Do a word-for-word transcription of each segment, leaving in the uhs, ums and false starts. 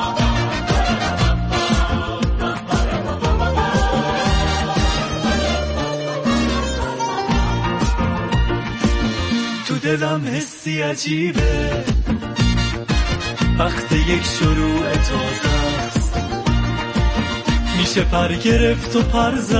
تو دلم حسی عجیبه وقت یک شروع تازه است، میشه پر گرفت و پر زد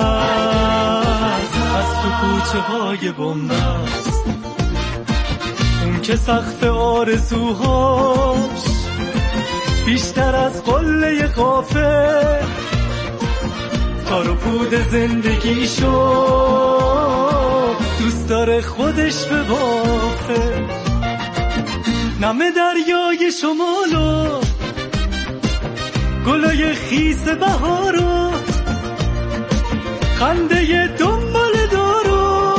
از تو کوچه های بنبست. اون که سقف آرزوهاش بیشتر از قله قافه، تار و پود زندگیشو دوست داره خودش ببافه. نم دریای شمالو گلای خیس بهارو، خنده دنبال دارو،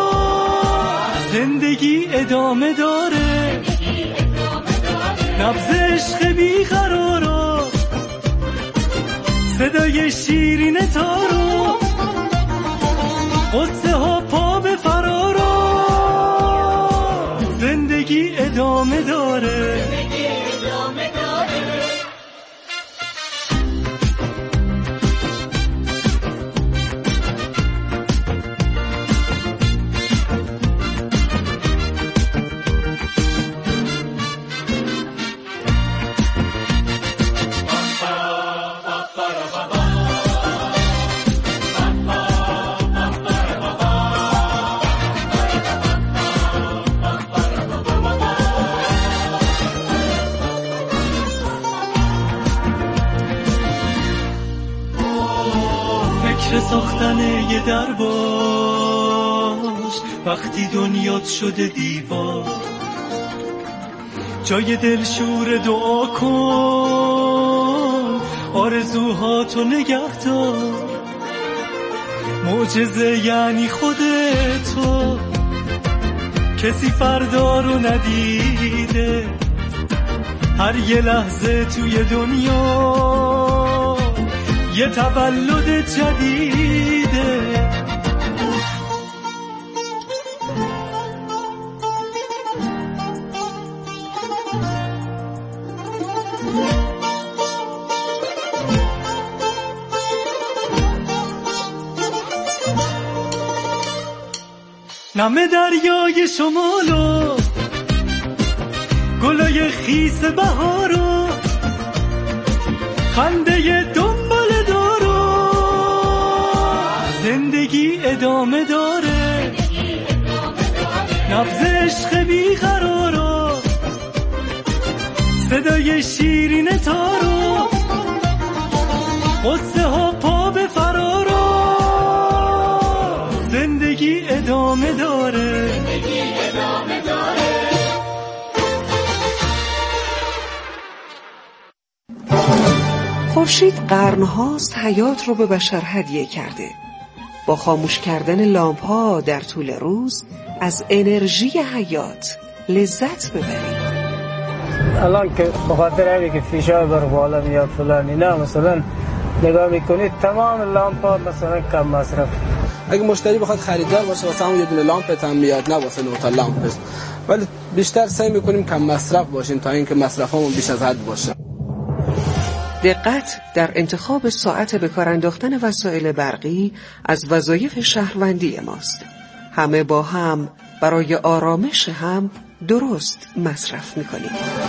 زندگی ادامه داره، نبض عشق بیقرارو، صدای شیرین تارو، قصه ها پا به فرارو، زندگی ادامه داره. ساختن یه در باش وقتی دنیات شده دیوار، جای دلشور دعا کن، آرزوهاتو نگه دار. معجزه یعنی خودتو، کسی فردا رو ندیده، هر یه لحظه توی دنیا یه تولد جدیده. نم دریای شمالو گلای خیس بهارو، خنده دنبال دارو، زندگی ادامه داره، نبض عشق بیقرارو، صدای شیرین تارو، قصه ها پا به فرارو، زندگی ادامه داره. خورشید قرن‌هاست حیات رو به بشر هدیه کرده. با خاموش کردن لامپ‌ها در طول روز از انرژی حیات لذت ببرید. الان که بخاطر اینه که فشار بر بالا میاد فلان اینا، مثلا نگاه میکنید تمام لامپ‌ها مثلا کم مصرف. اگه مشتری بخواد خریدار باشه واسه همون یه دونه لامپ هم میاد، نه واسه نوتا لامپ، ولی بیشتر سعی میکنیم کم مصرف باشیم تا اینکه مصرفمون بیش از حد باشه. دقت در انتخاب ساعت به کار انداختن وسایل برقی از وظایف شهروندی ماست. همه با هم برای آرامش هم درست مصرف میکنیم.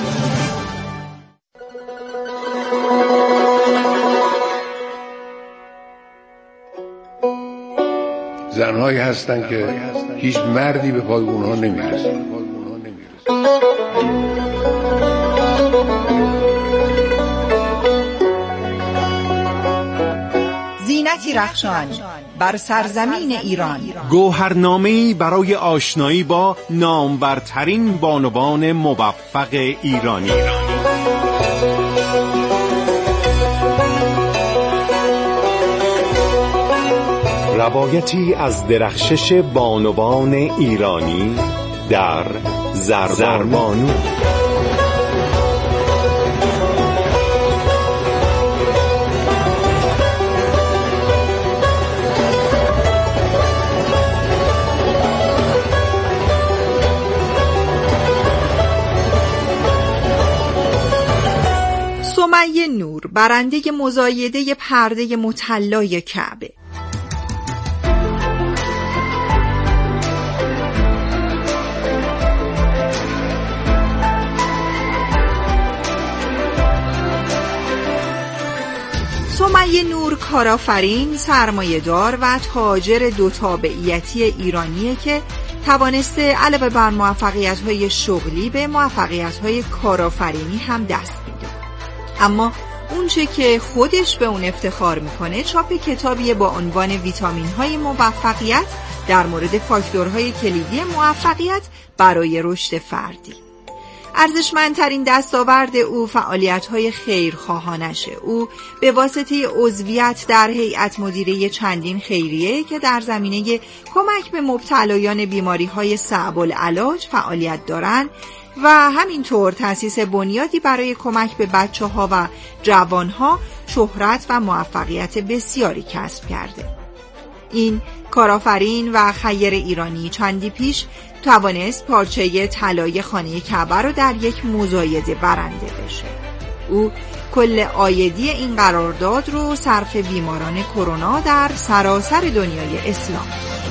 زنهایی هستن که هیچ مردی به پای اونها نمیرسه. زینتی رخشان بر سرزمین ایران، گوهرنامه‌ای برای آشنایی با نامورترین بانوان موفق ایرانی. روایتی از درخشش بانوان ایرانی در زربانو. سمیه نور، برنده مزایده پرده مطلای کعبه. سمیه نور کارآفرین، سرمایه‌دار و تاجر دو تابعیتی ایرانیه که توانسته علاوه بر موفقیت‌های شغلی به موفقیت‌های کارآفرینی هم دست میده. اما اونچه که خودش به اون افتخار میکنه چاپ کتابی با عنوان ویتامین‌های موفقیت در مورد فاکتورهای کلیدی موفقیت برای رشد فردی. ارزشمندترین دستاورد او فعالیت‌های خیرخواهانشه. او به واسطه عضویت در هیئت مدیره چندین خیریه که در زمینه کمک به مبتلایان بیماری‌های صعب العلاج فعالیت دارند و همینطور تأسیس بنیادی برای کمک به بچه‌ها و جوان‌ها شهرت و موفقیت بسیاری کسب کرده. این کارآفرین و خیر ایرانی چندی پیش توانست پارچه طلای خانه کعبه رو در یک مزایده برنده بشه. او کل عایدی این قرارداد رو صرف بیماران کرونا در سراسر دنیای اسلام.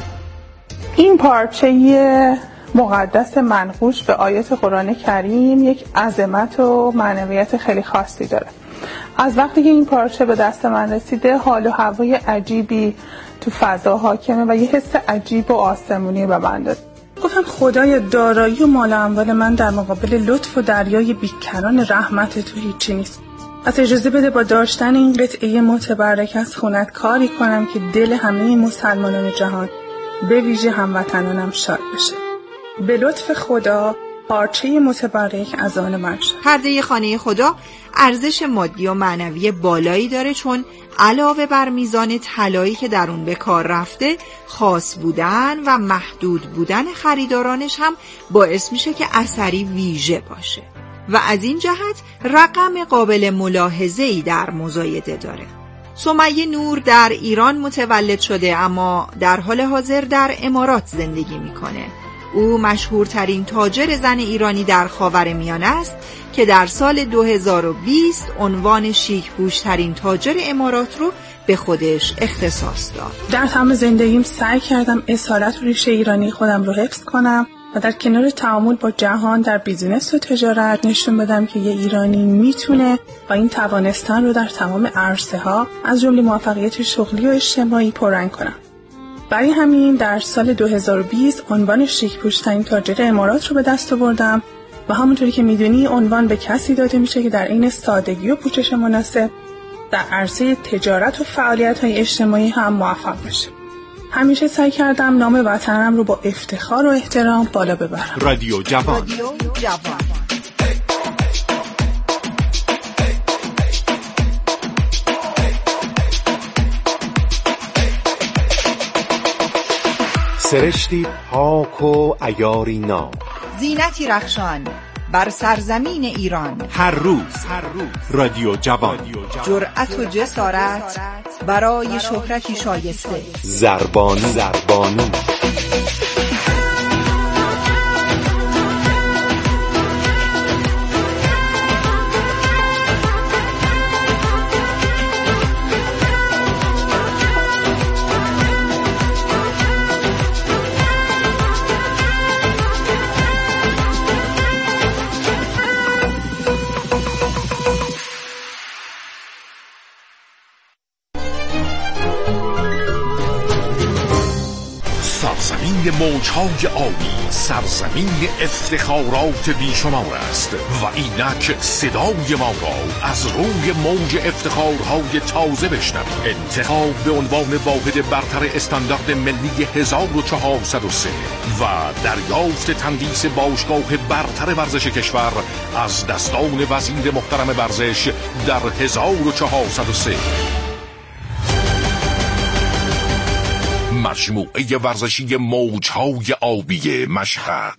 این پارچه مقدس منقوش به آیات قرآن کریم یک عظمت و معنویت خیلی خاصی داره. از وقتی که این پارچه به دست من رسیده حال و هوای عجیبی تو فضا حاکمه و یه حس عجیب و آسمونی به من داد. گفتم خدای دارایی و مال و اموال من در مقابل لطف و دریای بیکران رحمت تو هیچی نیست. از اجازه بده با داشتن این قطعه متبرک از خونت کاری کنم که دل همه مسلمانان جهان به ویژه هموطنانم شاد بشه. به لطف خدا پارچه متبرک از آن من شد. پرده خانه خدا ارزش مادی و معنوی بالایی داره، چون علاوه بر میزان طلایی که در اون به کار رفته، خاص بودن و محدود بودن خریدارانش هم باعث میشه که اثری ویژه باشه و از این جهت رقم قابل ملاحظه‌ای در مزایده داره. سمیه نور در ایران متولد شده اما در حال حاضر در امارات زندگی میکنه. او مشهورترین تاجر زن ایرانی در خاورمیانه است که در سال دو هزار و بیست عنوان شیک پوشترین تاجر امارات رو به خودش اختصاص داد. در تمام زندگیم سعی کردم اصالت و ریشه ایرانی خودم رو حفظ کنم و در کنار تعامل با جهان در بیزینس و تجارت نشون بدم که یه ایرانی میتونه با این توانستن رو در تمام عرصه ها از جمله موفقیت شغلی و اجتماعی پررنگ کنم. برای همین در سال دو هزار و بیست عنوان شیک پوشترین تاجر امارات رو به دست آوردم و همونطوری که میدونی عنوان به کسی داده میشه که در عین سادگی و پوشش مناسب در عرصه تجارت و فعالیت‌های اجتماعی هم موفق بشه. همیشه سعی کردم نام وطنم رو با افتخار و احترام بالا ببرم. رادیو جوان. رادیو جوان. سرشتی پاک و عیاری ناب، زینتی رخشان بر سرزمین ایران. هر روز هر روز رادیو جوان. جرأت و جسارت برای شهرتی شایسته. زربانی زربانی سرزمین موجهای آبی، سرزمین افتخارات بیشمار است و اینک صدای ما را از روی موج افتخارهای تازه بشنوید. انتخاب به عنوان واحد برتر استاندارد ملی هزار و چهارصد و سه و دریافت تندیس باشگاه برتر ورزش کشور از دستان وزیر محترم ورزش در هزار و چهارصد و سه. مجموعه ورزشی موجهای آبی مشهد.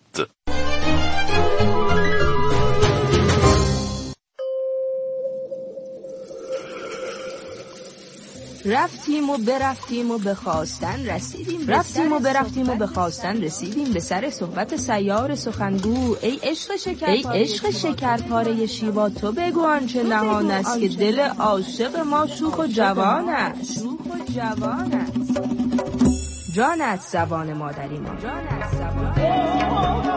رفتیم و برفتیم و به خواستن رسیدیم رفتیم و برفتیم و به خواستن رسیدیم به سر صحبت سیار سخنگو. ای عشق شکر ای عشق شکرپاره شیوا تو بگو آنچه نهان است که دل عاشق ما شوخ و جوان است شوخ و جوان است. جانت زبان مادری ما جانت زبان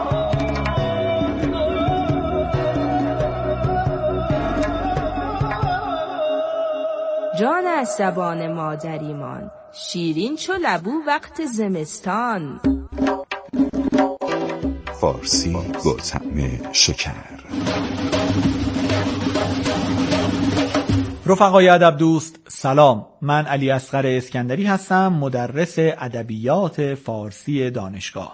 جان از زبان مادریمان شیرین چو لبو وقت زمستان. فارسی با طعم شکر. رفقای ادب دوست سلام، من علی اصغر اسکندری هستم، مدرس ادبیات فارسی دانشگاه.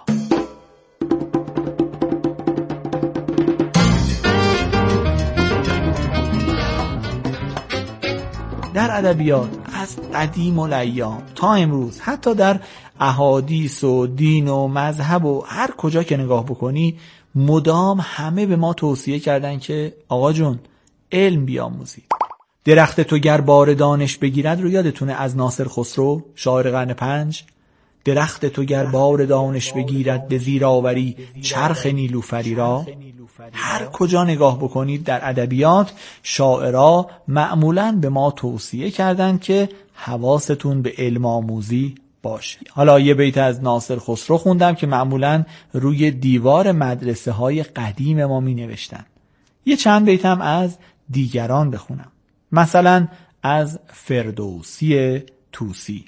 در ادبیات از قدیم الایام تا امروز، حتی در احادیث و دین و مذهب و هر کجا که نگاه بکنی، مدام همه به ما توصیه کردن که آقا جون علم بیاموزید. درخت تو گر بار دانش بگیرد رو یادتونه از ناصر خسرو شاعر قرن پنج؟ درخت تو گر بار دانش بگیرد به زیر آوری چرخ نیلوفری را. هر کجا نگاه بکنید در ادبیات، شاعرها معمولاً به ما توصیه کردند که حواستون به علم آموزی باشه. حالا یه بیت از ناصر خسرو خوندم که معمولاً روی دیوار مدرسه های قدیم ما می نوشتن. یه چند بیتم از دیگران بخونم، مثلا از فردوسی طوسی.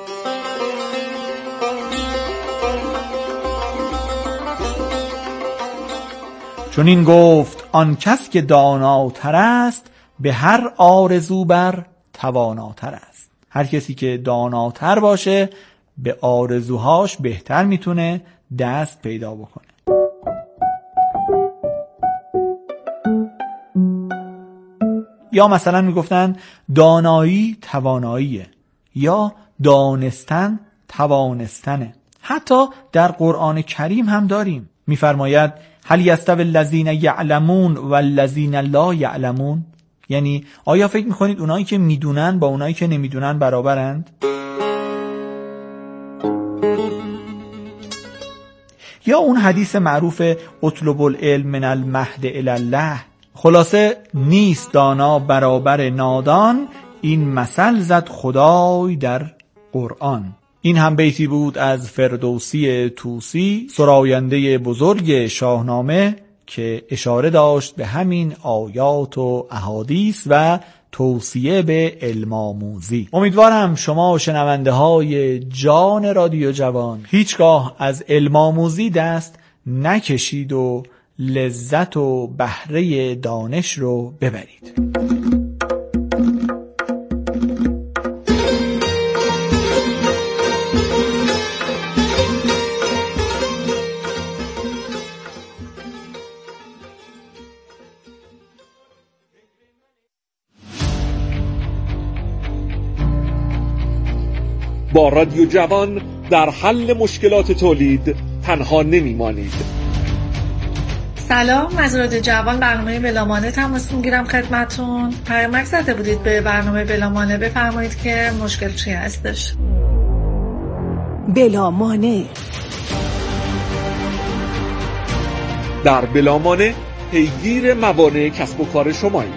چون این گفت آن کس که داناتر است، به هر آرزو بر تواناتر است. هر کسی که داناتر باشه به آرزوهاش بهتر میتونه دست پیدا بکنه. یا مثلا میگفتن دانایی تواناییه، یا دانستن توانستنه. حتی در قرآن کریم هم داریم، میفرماید هل یستوی الذین یعلمون و الذین لا یعلمون؟ یعنی آیا فکر میکنید اونایی که میدونن با اونایی که نمیدونن برابرند؟ یا اون حدیث معروف اطلب العلم من المهد الی الله. خلاصه نیست دانا برابر نادان، این مثل زد خدای در قرآن. این هم بیتی بود از فردوسی طوسی، سراینده بزرگ شاهنامه، که اشاره داشت به همین آیات و احادیث و توصیه به علم آموزی. امیدوارم شما شنونده های جان رادیو جوان هیچگاه از علم آموزی دست نکشید و لذت و بهره دانش رو ببرید. با رادیو جوان در حل مشکلات تولید تنها نمیمانید. سلام، از رادیو جوان برنامه بلامانه تماس میگیرم خدمتون. پیامک زده بودید به برنامه بلامانه، بفرمایید که مشکل چی هستش. بلامانه. در بلامانه پیگیر موانع کسب و کار شماییم.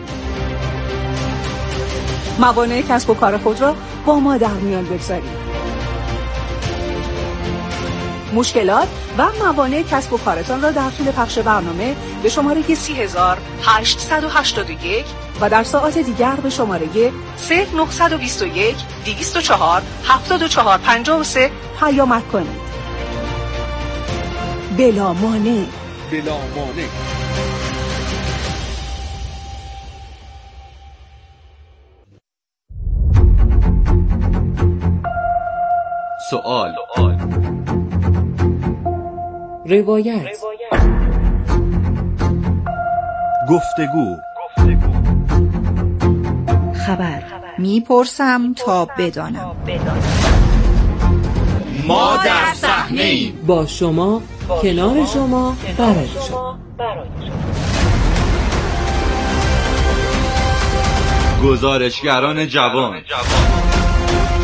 موانع کسب و کار خود را با ما در میان بگذارید. مشکلات و موانع کسب و کارتان را در طول پخش برنامه به شماره سی هزار هشتصد و هشتاد و یک و در ساعات دیگر به شماره صفر نه دو یک دویست و چهار هفتاد و چهار پنجاه و سه پیامک کنید. بلامانع. بلامانع. سوال، روایت، گفتگو، خبر. میپرسم تا بدانم. ما در صحنه‌ایم، با شما، کنار شما، برای شما. گزارشگران جوان.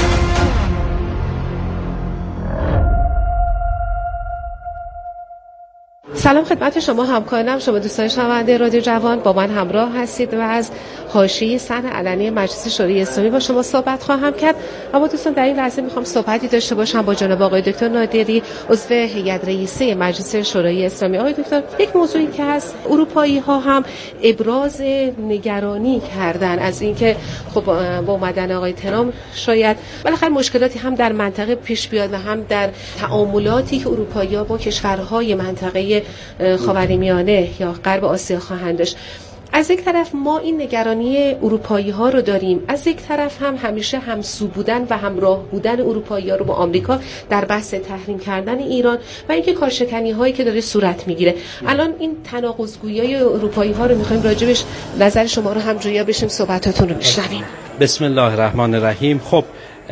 سلام خدمت شما همکارانم، شما دوستان شنونده رادیو جوان، با من همراه هستید و از حاشیه صحن علنی مجلس شورای اسلامی با شما صحبت خواهم کرد. اما دوستان در این لحظه میخوام صحبتی داشته باشم با جناب آقای دکتر نادری، عضو هیئت رئیسه مجلس شورای اسلامی. آقای دکتر، یک موضوعی که هست، اروپایی ها هم ابراز نگرانی کردن از اینکه خب با اومدن آقای ترامپ شاید بالاخره مشکلاتی هم در منطقه پیش بیاد و هم در تعاملاتی که اروپایی ها با کشورهای منطقه خاورمیانه یا غرب آسیا خواهند داشت. از یک طرف ما این نگرانی اروپایی ها رو داریم، از یک طرف هم همیشه همسو بودن و همراه بودن اروپایی ها رو با آمریکا در بحث تحریم کردن ایران و اینکه کارشکنی هایی که داره صورت میگیره. الان این تناقض‌گویی های اروپایی ها رو میخوایم راجبش نظر شما رو هم جویا بشیم، صحبتاتون رو بشنویم. بسم الله الرحمن الرحیم. خب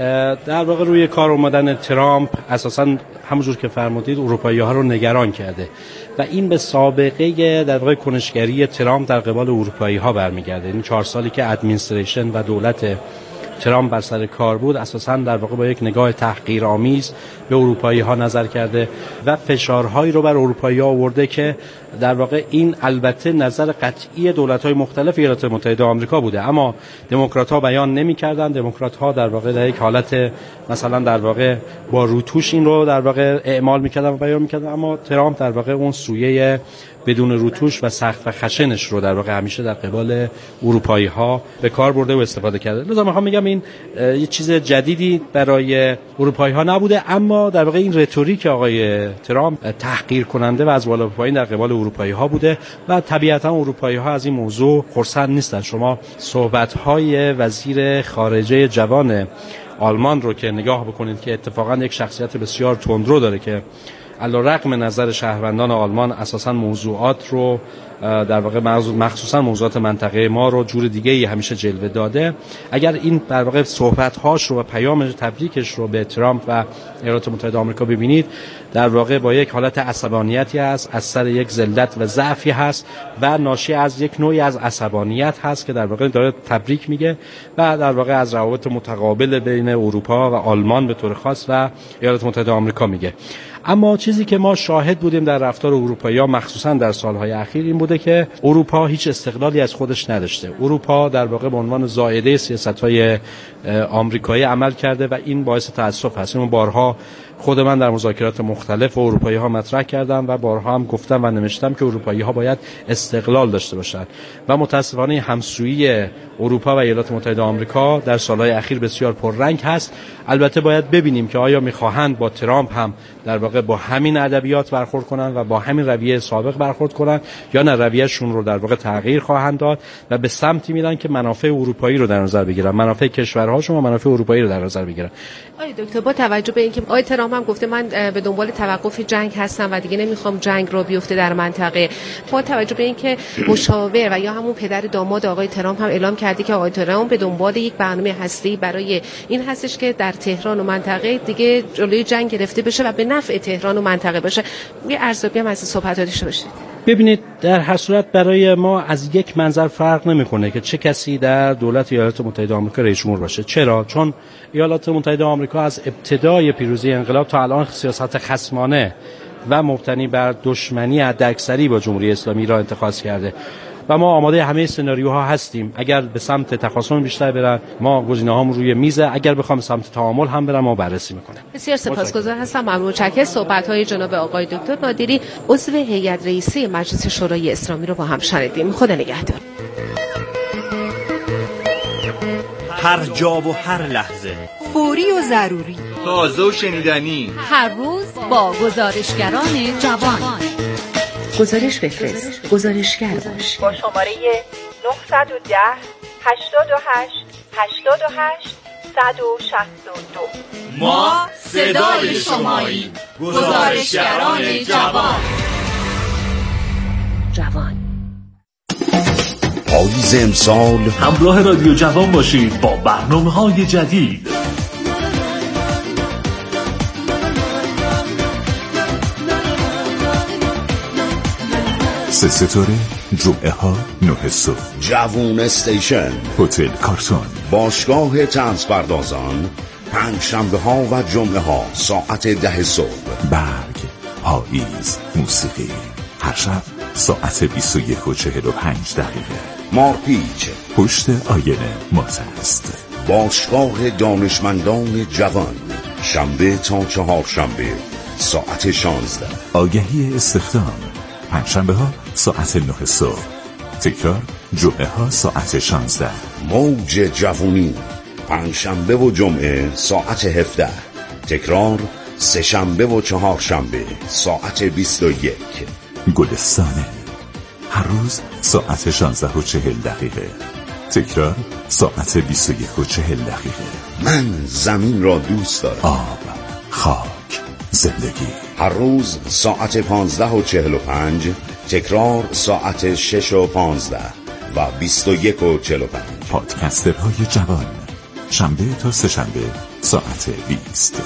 در واقع روی کار اومدن ترامپ اساساً همونجور که فرمودید اروپایی ها رو نگران کرده و این به سابقه در واقع کنشگری ترامپ در قبال اروپایی ها برمیگرده. این چهار سالی که ادمنستریشن و دولت ترامپ بر سر کار بود اساساً در واقع با یک نگاه تحقیرآمیز به اروپایی ها نظر کرده و فشارهایی رو بر اروپایی ها آورده که در واقع این البته نظر قطعی دولت‌های مختلف ایالات متحده آمریکا بوده، اما دموکرات‌ها بیان نمی‌کردن. دموکرات‌ها در واقع در یک حالت مثلا در واقع با روتوش این رو در واقع اعمال می‌کردن و بیان می‌کردن، اما ترامپ در واقع اون سویه بدون روتوش و سخت و خشنش رو در واقع همیشه در قبال اروپایی‌ها به کار برده و استفاده کرده. لذا می‌خوام بگم این یه چیز جدیدی برای اروپایی‌ها نبوده، اما در واقع این رتوریک آقای ترامپ تحقیر کننده و از بالا به پایین در قبال اروپایی‌ها بوده و طبیعتاً اروپایی‌ها از این موضوع خرسند نیستن. شما صحبت‌های وزیر خارجه جوان آلمان رو که نگاه بکنید که اتفاقاً یک شخصیت بسیار تندرو داره که علی‌رغم نظر شهروندان آلمان اساساً موضوعات رو در واقع مخصوصا موضوعات منطقه ما رو جور دیگه ای همیشه جلوه داده، اگر این در واقع صحبت‌هاش رو و پیام تبریکش رو به ترامپ و ایالات متحده آمریکا ببینید، در واقع با یک حالت عصبانیتی هست، از سر یک ذلت و ضعفی هست و ناشی از یک نوعی از عصبانیت هست که در واقع داره تبریک میگه و در واقع از روابط متقابل بین اروپا و آلمان به طور خاص و ایالات متحده آمریکا میگه. اما چیزی که ما شاهد بودیم در رفتار اروپایی‌ها مخصوصا در سالهای اخیر این بوده که اروپا هیچ استقلالی از خودش نداشته. اروپا در واقع به عنوان زائده سیاست‌های آمریکایی عمل کرده و این باعث تأسف هست. اینو بارها خود من در مذاکرات مختلف اروپایی‌ها مطرح کردم و بارها هم گفتم و نوشتم که اروپایی‌ها باید استقلال داشته باشند و متأسفانه همسویی اروپا و ایالات متحده آمریکا در سالهای اخیر بسیار پررنگ هست. البته باید ببینیم که آیا می‌خواهند با ترامپ هم در واقع با همین ادبیات برخورد کنند و با همین رویه سابق برخورد کنند یا نه رویه‌شون رو در واقع تغییر خواهند داد و به سمتی میرن که منافع اروپایی رو در نظر بگیرن، منافع کشورهاشون و منافع اروپایی رو در نظر بگیرن. آقای دکتر، با توجه به اینکه آقای ترامپ هم گفته من به دنبال توقف جنگ هستم و دیگه نمیخوام جنگ رو بیفته در منطقه، با توجه به اینکه مشاور و یا همون پدر داماد آقای ترامپ هم اعلام کرده که آقای ترامپ به دنبال یک برنامه هسته‌ای برای این هستش که در تهران و منطقه دیگه جلوی جنگ گرفته بشه و به نفع تهران و منطقه باشه، یه ارزیابی هم از صحبتاتش بشه. ببینید، در هر صورت برای ما از یک منظر فرق نمیکنه که چه کسی در دولت ایالات متحده آمریکا رئیس جمهور باشه. چرا؟ چون ایالات متحده آمریکا از ابتدای پیروزی انقلاب تا الان سیاست خصمانه و مبتنی بر دشمنی حداکثری با جمهوری اسلامی را اتخاذ کرده و ما آماده همه سناریوها هستیم. اگر به سمت تخاصم بیشتر برن، ما گزینه‌هامون روی میزه، اگر بخوام سمت تعامل هم برن، ما بررسی میکنیم. بسیار سپاسگزار هستم. ممنون. چکه صحبت‌های جناب آقای دکتر نادری، عضو هیئت رئیسه مجلس شورای اسلامی رو با هم شنیدیم. خدا نگهدار. هر جا و هر لحظه، فوری و ضروری، تازه و شنیدنی، هر روز با گزارشگران جوان. گزارش بفرست، گزارشگر باش. با شماره نه یک صفر هشتاد و هشت هشتاد و هشت صد و شصت و دو. ما صدای شماییم. گزارشگران جوان. جوان پاییز امسال همراه رادیو جوان باشید با برنامه‌های جدید. سه ستاره، جمعه ها نه صبح، جوون استیشن، هتل کارتون، باشگاه طنز پردازان، پنج شنبه ها و جمعه ها ساعت ده صبح. برگ، پاییز، موسیقی، هر شب ساعت بیست و یک و چهل و پنج دقیقه. مارپیچ پشت آینه ماته است. باشگاه دانشمندان جوان، شنبه تا چهار شنبه ساعت شانزده. آگهی استخدام پنجشنبه ها ساعت نه صبح، تکرار جمعه ها ساعت شانزده. موج جوونی پنجشنبه و جمعه ساعت هفده، تکرار سه شنبه و چهار شنبه ساعت بیست و یک. گلستانه هر روز ساعت شانزده و چهل دقیقه، تکرار ساعت بیست و یک و چهل دقیقه. من زمین را دوست دارم. آب، خاک، زندگی. هر روز ساعت پانزده و چهل و پنج، تکرار ساعت شش و پانزده و بیست و یک و چهل و پنج. پادکسترهای جوان، شنبه تا سه شنبه ساعت بیست.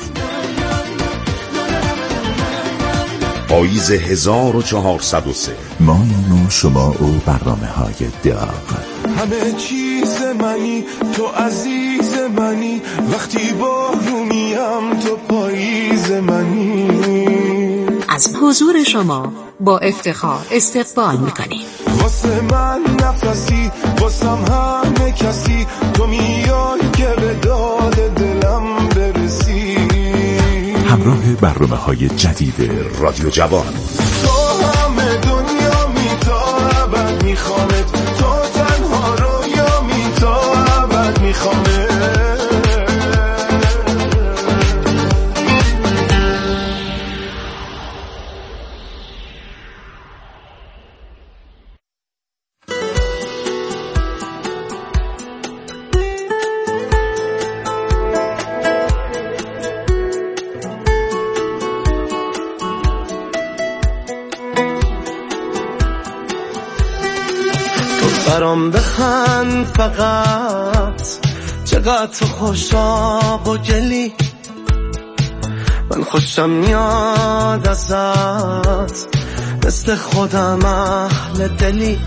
پاییز هزار و چهارصد و سه، مایم و شما و برنامه های داغ. همه چیز منی، تو عزیز منی، وقتی بارونیم تو پاییز منی. از حضور شما با افتخار استقبال میکنیم. واسه من نفسی، واسم همه کسی، تو میای که به داد دلم برسی. همراه برنامه های جدید رادیو جوان. تو همه دنیا می تا ابد میخوامت، تو تنها رویا می تا ابد میخوامت. برام بخند فقط، چقدر تو خوشاب و گلی، من خوشم میاد ازت، مثل خودم اهل دلی،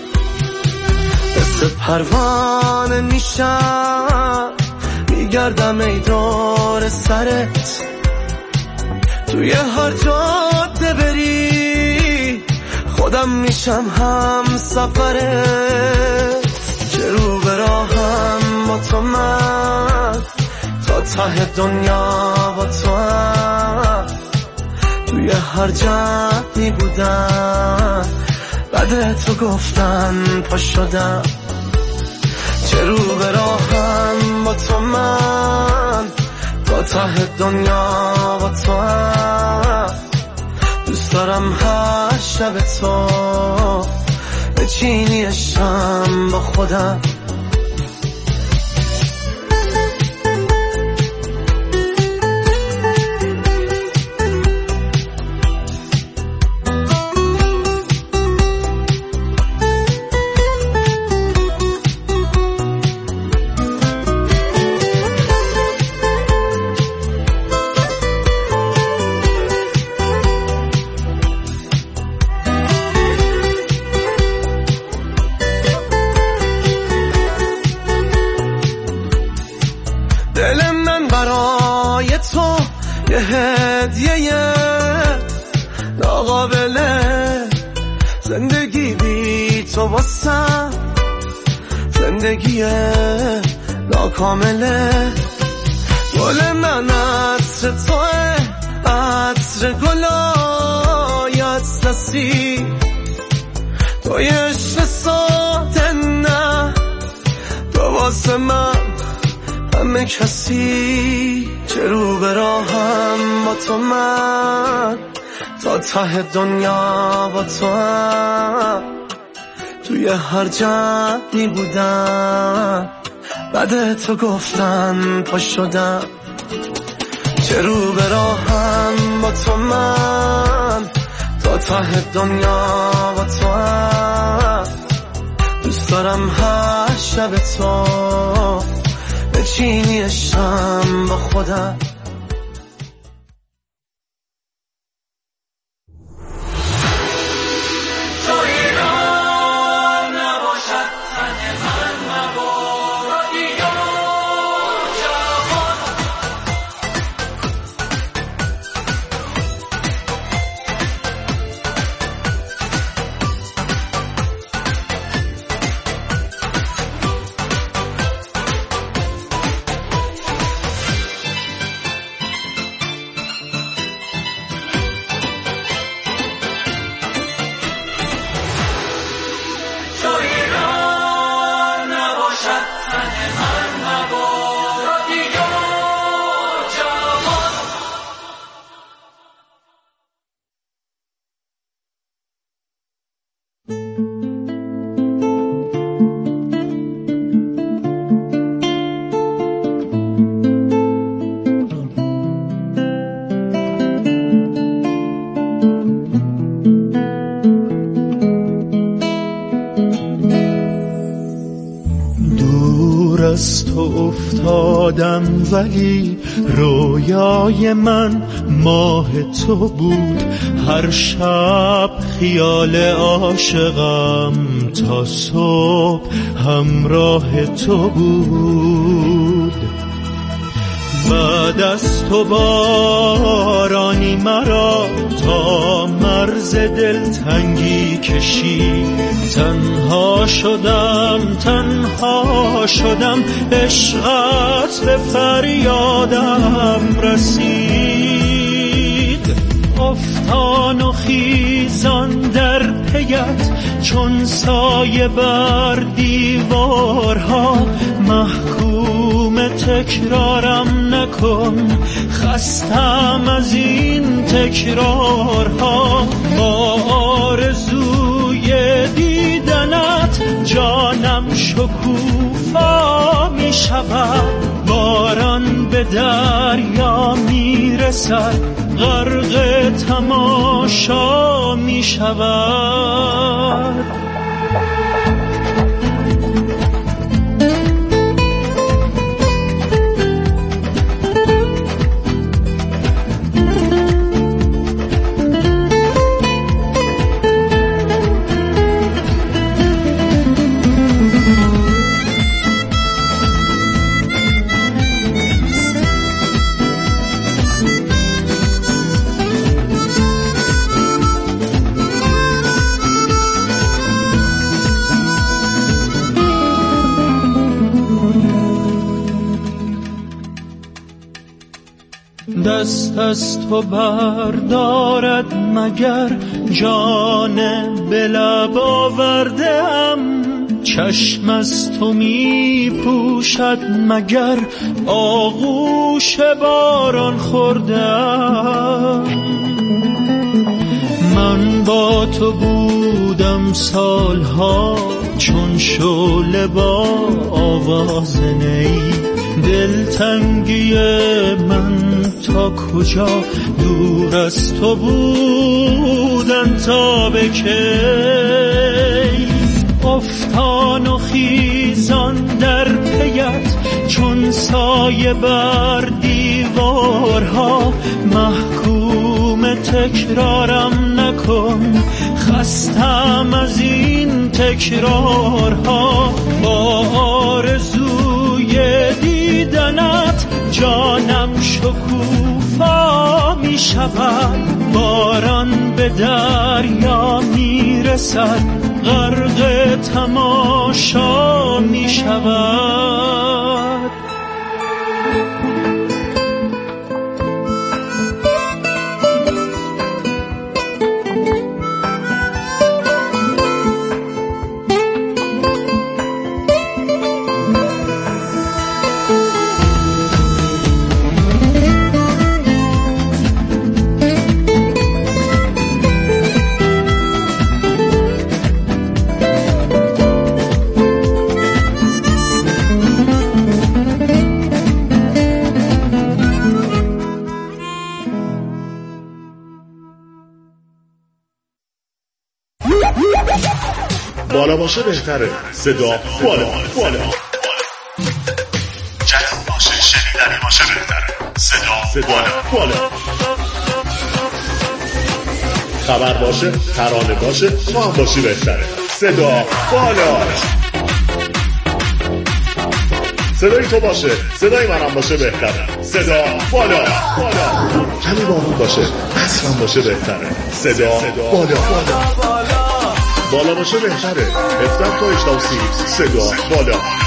مثل پروانه میشم میگردم ای دور سرت، توی هر جاده بری خودم میشم هم سفرت. چه رو به راهم با تو من، تا ته دنیا با تو هم، توی هر جدی بودم بعد تو گفتن پا شدم. چه رو به راهم با تو من، تا ته دنیا با تو هم، دوست دارم هر شب تو بچینی شم با خودم. دل من برای تو یه هدیه ناقابله، زندگی بی تو واسم زندگی ناکامله. گل من عطر توه، عطر گلای اطلسی، توی عشق ساده نه، تو واسه من همه کسی. چه رو به راهم با تو من، تا ته دنیا با تو هم، توی هر جدی بودم بعد تو گفتن پا شدم. چه رو به راهم با تو من، تا ته دنیا با تو هم، دوست دارم هر شب تو بچینی شم با خودم. از تو افتادم ولی رویای من ماه تو بود. هر شب خیال عاشقم تا صبح همراه تو بود. بعد از تو بارانی مرا تا مرز دلتنگی کشید. تنها شدم تنها شدم عشقت به فریادم رسید. افتان و خیزان در پیت چون سایه بر دیوارها. محکوم تکرارم نکن خستم از این تکرارها. با آرزوی دیدنت جانم شکوفا می شود. باران به دریا می رسد غرق تماشا می شود. دست از تو بردارد مگر جان به لب آورده‌ام. چشم از تو می پوشد مگر آغوش باران خورده‌ام. من با تو بودم سالها چون شعله با آواز نی. دلتنگی من تا کجا دور از تو بودن تا به کی. افتان و خیزان در پیت چون سایه بر دیوارها. محکوم تکرارم نکن خستم از این تکرارها. با آرزوی دیدنت جانم شکوفا می شود. باران به دریا می رسد غرق تماشا می شود. بالا باشه بهتره. صدا بالا بالا. جدید باشه شنیدنی باشه بهتره. صدا بالا بالا. خبر باشه ترانه باشه تو هم باشی بهتره. صدا بالا. صدای تو باشه صدای منم باشه بهتره. صدا بالا بالا. کمی بارون باشه اصلا باشه بهتره. صدا بالا بالا. بالا باشه بهتره. افتر تا اشتاوسی صدا بالا.